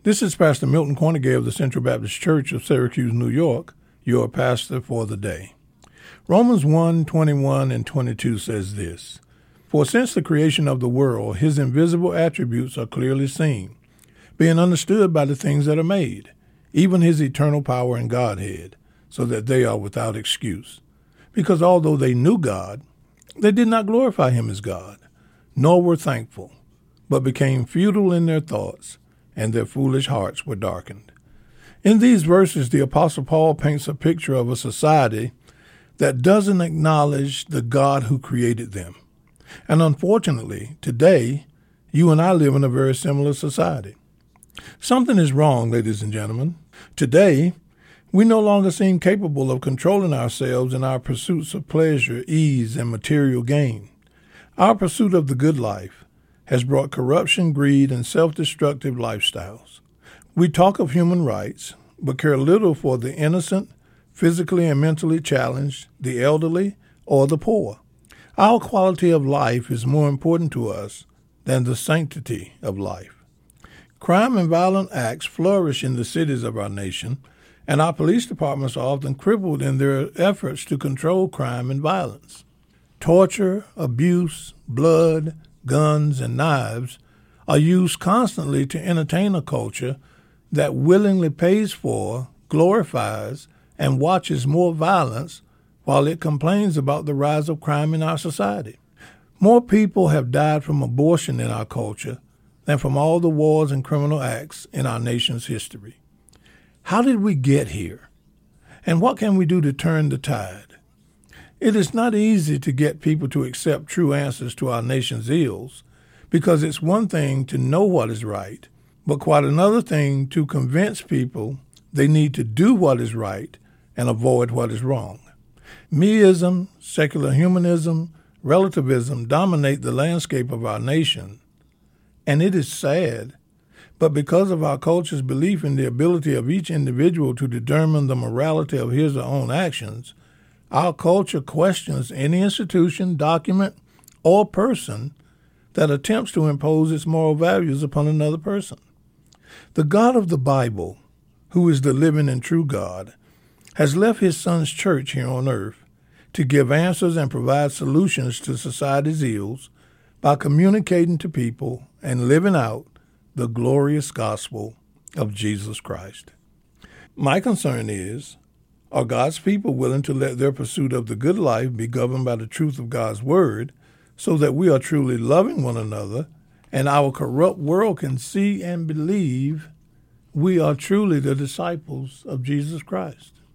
This is Pastor Milton Cornegay of the Central Baptist Church of Syracuse, New York, your pastor for the day. Romans 1:21 and 22 says this, "For since the creation of the world, his invisible attributes are clearly seen, being understood by the things that are made, even his eternal power and Godhead, so that they are without excuse. Because although they knew God, they did not glorify him as God, nor were thankful, but became futile in their thoughts, and their foolish hearts were darkened." In these verses, the Apostle Paul paints a picture of a society that doesn't acknowledge the God who created them. And unfortunately, today, you and I live in a very similar society. Something is wrong, ladies and gentlemen. Today, we no longer seem capable of controlling ourselves in our pursuits of pleasure, ease, and material gain. Our pursuit of the good life has brought corruption, greed, and self-destructive lifestyles. We talk of human rights, but care little for the innocent, physically and mentally challenged, the elderly, or the poor. Our quality of life is more important to us than the sanctity of life. Crime and violent acts flourish in the cities of our nation, and our police departments are often crippled in their efforts to control crime and violence. Torture, abuse, blood, guns, and knives are used constantly to entertain a culture that willingly pays for, glorifies, and watches more violence while it complains about the rise of crime in our society. More people have died from abortion in our culture than from all the wars and criminal acts in our nation's history. How did we get here? And what can we do to turn the tide? It is not easy to get people to accept true answers to our nation's ills, because it's one thing to know what is right, but quite another thing to convince people they need to do what is right and avoid what is wrong. Meism, secular humanism, relativism dominate the landscape of our nation, and it is sad, but because of our culture's belief in the ability of each individual to determine the morality of his or her own actions, our culture questions any institution, document, or person that attempts to impose its moral values upon another person. The God of the Bible, who is the living and true God, has left his Son's church here on earth to give answers and provide solutions to society's ills by communicating to people and living out the glorious gospel of Jesus Christ. My concern is, are God's people willing to let their pursuit of the good life be governed by the truth of God's word so that we are truly loving one another and our corrupt world can see and believe we are truly the disciples of Jesus Christ?